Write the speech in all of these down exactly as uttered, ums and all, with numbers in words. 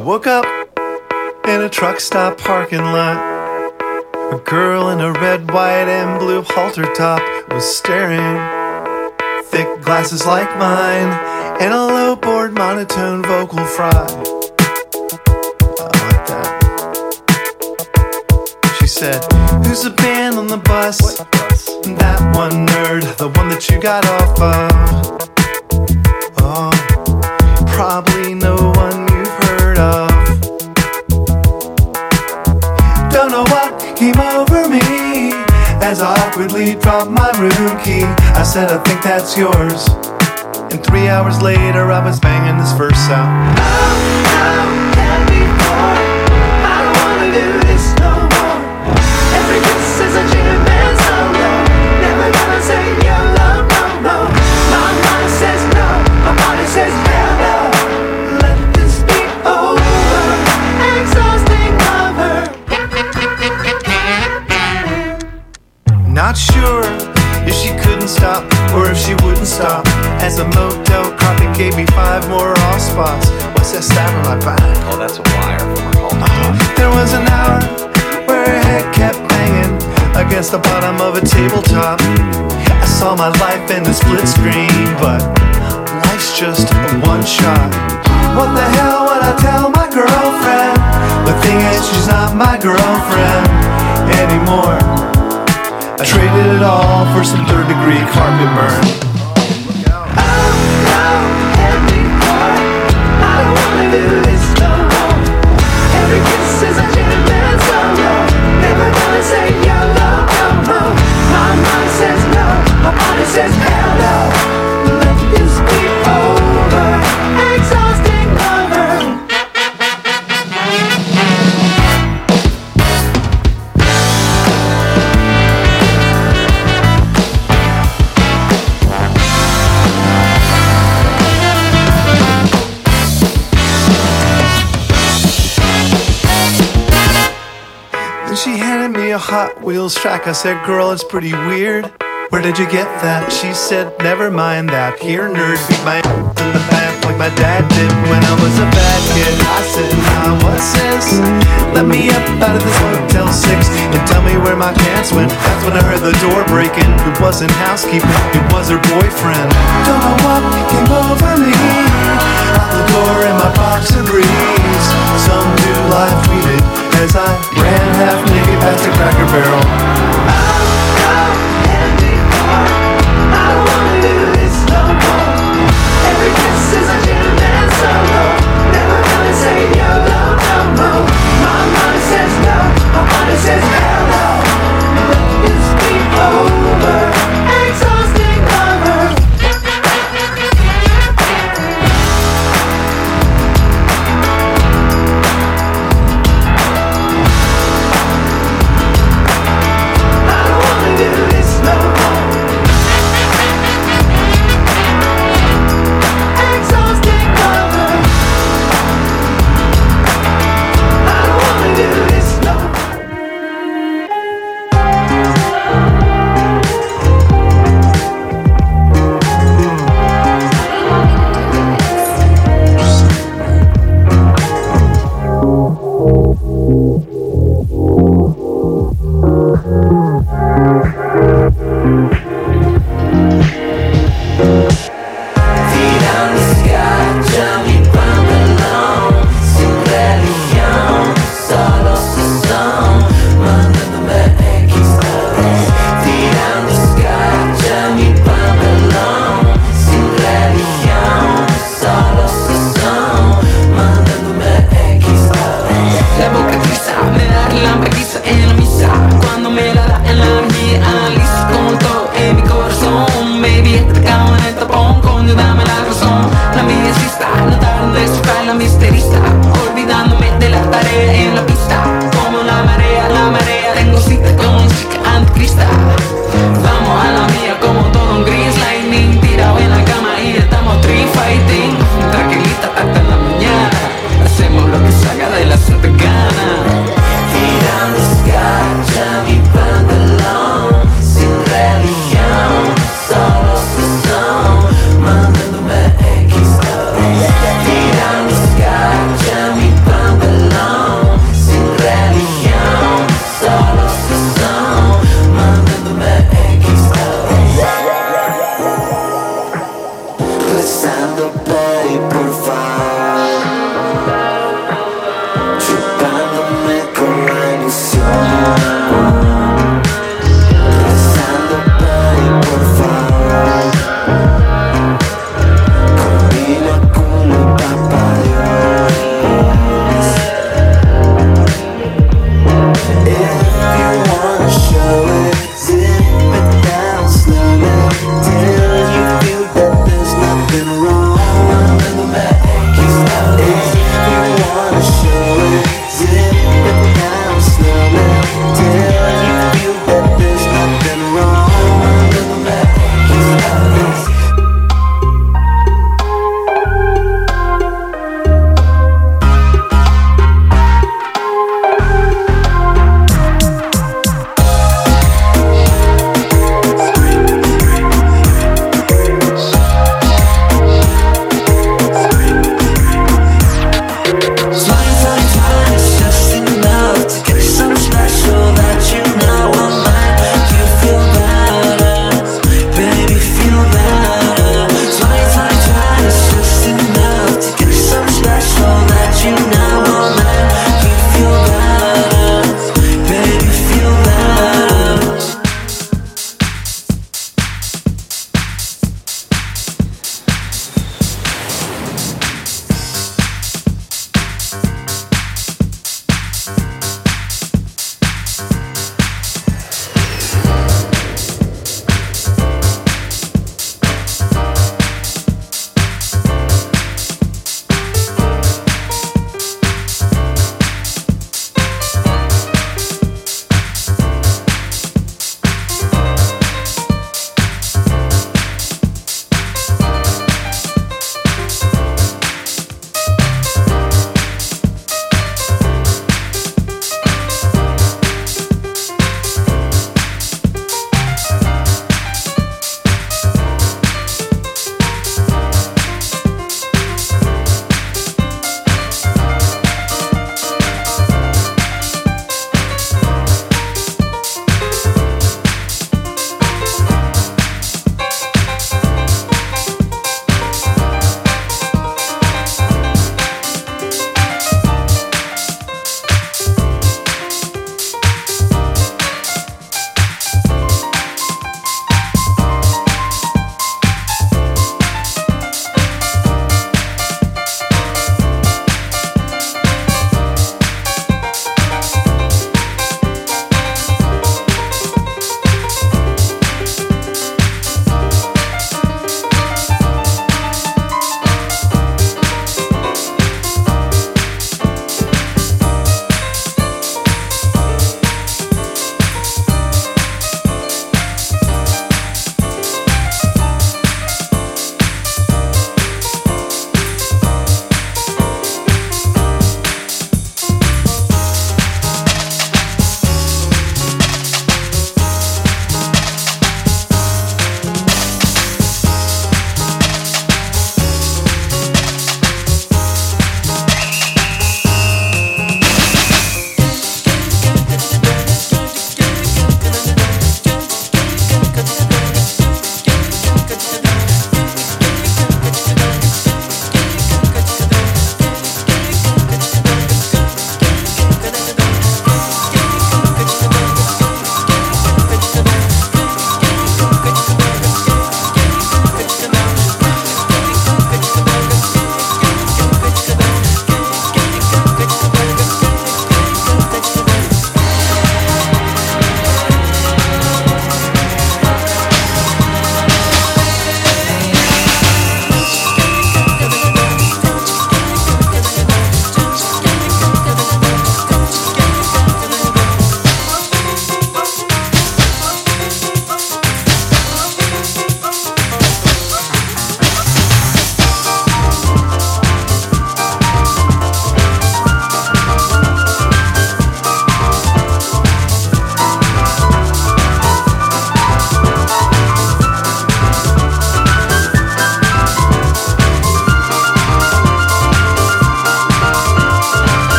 woke up in a truck stop parking lot. A girl in a red, white, and blue halter top was staring. Thick glasses like mine and a low-board monotone vocal fry. I like that. She said, "Who's the band on the bus?" What bus? "That one nerd, the one that you got off of." "Oh, probably no one you've heard of." Don't know what came over me as I awkwardly dropped my room key. I said, "I think that's yours." And three hours later I was banging this verse out. Oh, oh, can't be more. I don't wanna do this no more. Every kiss is a cheated man solo. Never gonna say your love, no, no. My mind says no, my body says hell no. Let this be over. Exhausting lover. Not sure if she couldn't stop or if she wouldn't stop, as a motel carpet gave me five more off spots. What's that stab on my back? Oh, that's a wire from her call. Oh, there was an hour where her head kept banging against the bottom of a tabletop. I saw my life in a split screen, but life's just a one shot. What the hell would I tell my girlfriend? The thing is, she's not my girlfriend anymore. I traded it all for some third degree carpet burn. Oh, no, can't be more. I don't wanna do this no more. Every kiss is a cheated man solo. Never gonna say your love, no, no. My mind says no, my body says hell no. Let this be over. Exhausting lover. Then she handed me a Hot Wheels track. I said, "Girl, it's pretty weird. Where did you get that?" She said, "Never mind that. Here, nerd, beat my ass in the back like my dad did when I was a bad kid." I said, "Nah, what's this? Let me up out of this Motel six and tell me where my pants went." That's when I heard the door breaking. It wasn't housekeeping, it was her boyfriend. Don't know what came over me. Out the door in my boxer briefs. Some new live tweeted as I ran half naked past a Cracker Barrel. Oh, no, can't be more. I don't wanna do this no more. Every kiss is a cheated man solo. Never gonna say your love, no, no. My mind says no, my body says hell no. Let this be over. Exhausting lover. I don't wanna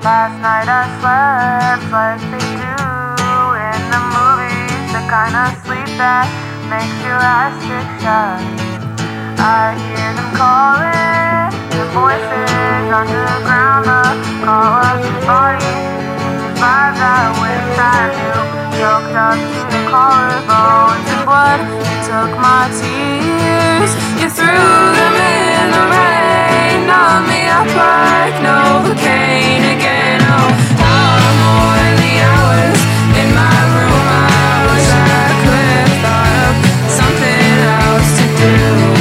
Last night I slept like they do in the movies, the kind of sleep that makes your eyes stick shut. I hear them calling, the voices underground, the call of the bodies, vibes I wish I knew, choked up to the collarbones and blood. You took my tears, you threw them in the rain, numbed me up like Novocaine again. Oh, how more than the hours in my room, I wish I could have thought of something else to do.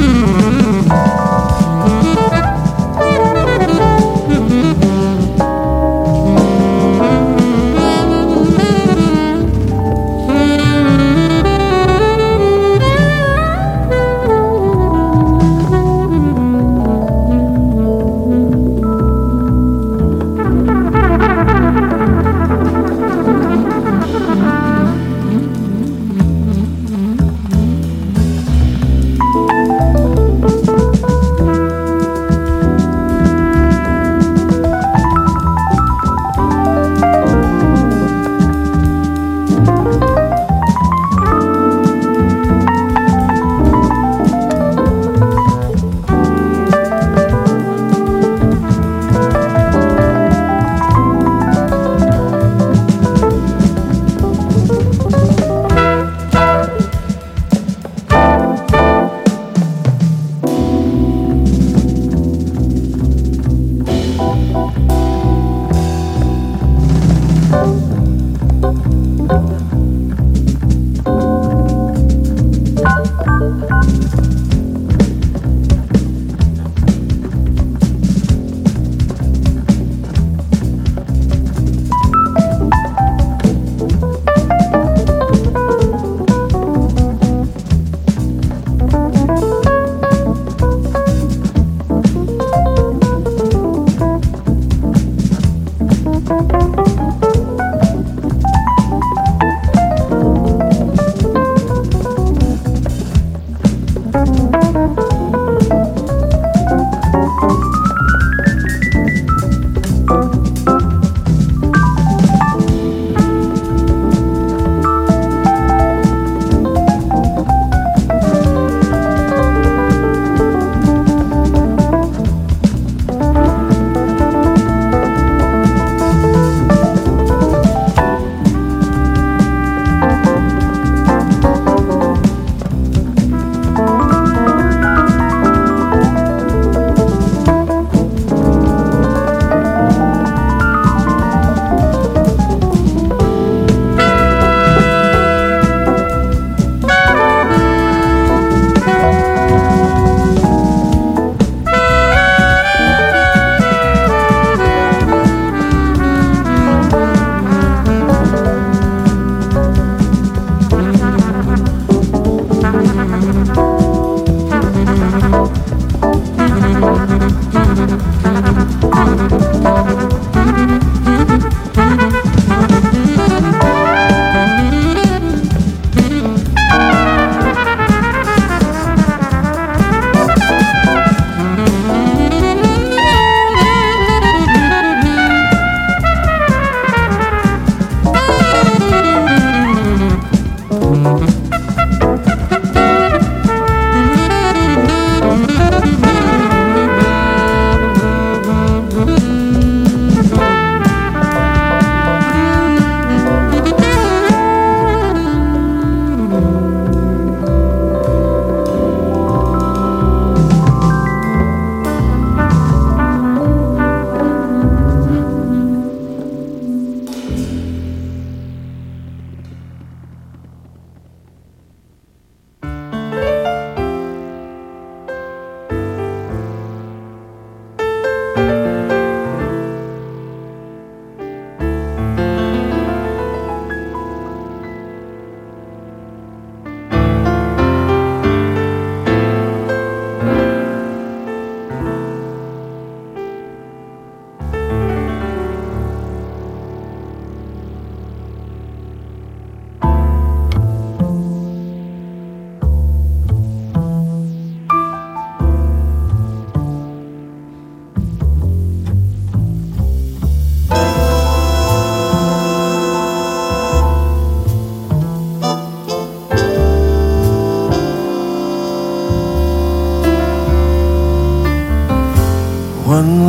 One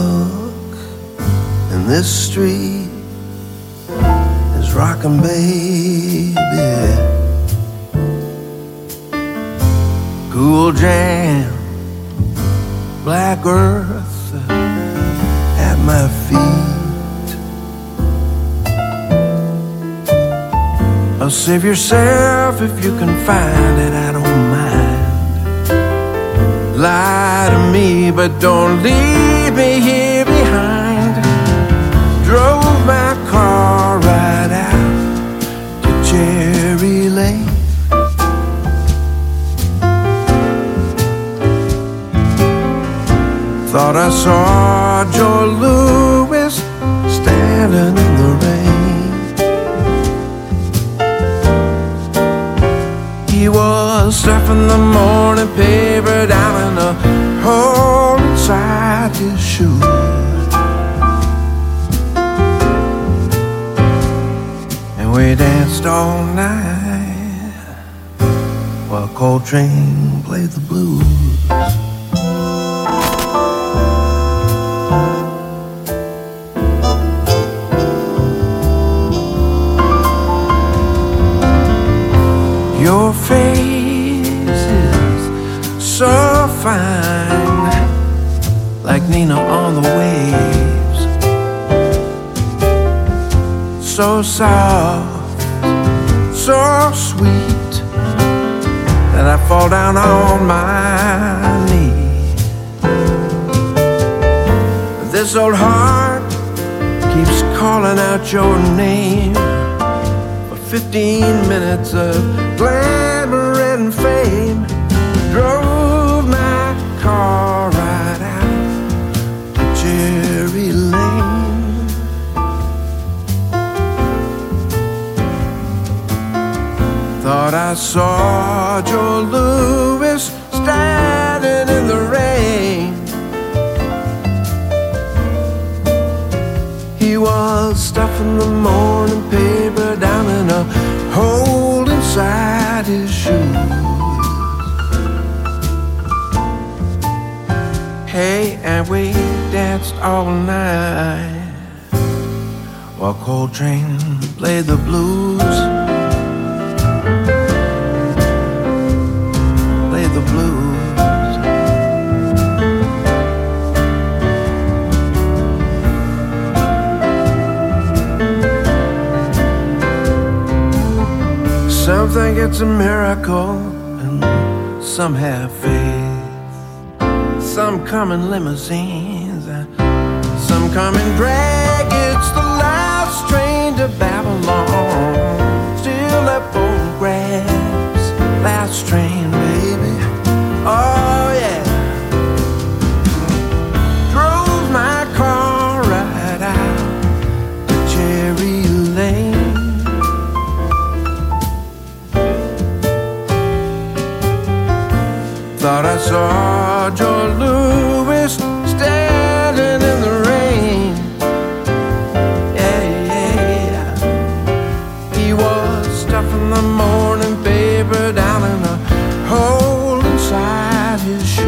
look in this street is rockin' baby. Cool jam, black earth at my feet. Oh, save yourself if you can find it, I don't mind. lie to me, but don't leave me here behind. Drove my car right out to Cherry Lane. Thought I saw Joe Louis standing in the rain. He was stuffing the morning paper down in a hole inside his shoe. And we danced all night while Coltrane played the blues. Your face is so fine, like Nina on the waves. So soft, so sweet, that I fall down on my knees. This old heart keeps calling out your name. Fifteen minutes of glamour and fame. Drove my car right out to Cherry Lane. Thought I saw Joe Louis standing in the rain. He was stuffing the morning paper down in a hole inside his shoes. Hey, and we danced all night while Coltrane played the blues. Played the blues. Some think it's a miracle, and some have faith. Some come in limousines, and some come in drag. It's the last train to Babylon. Still up for grabs. Last train, baby. Oh yeah. Drove my car right out to Cherry Lane. Thought I saw Joe Louis standing in the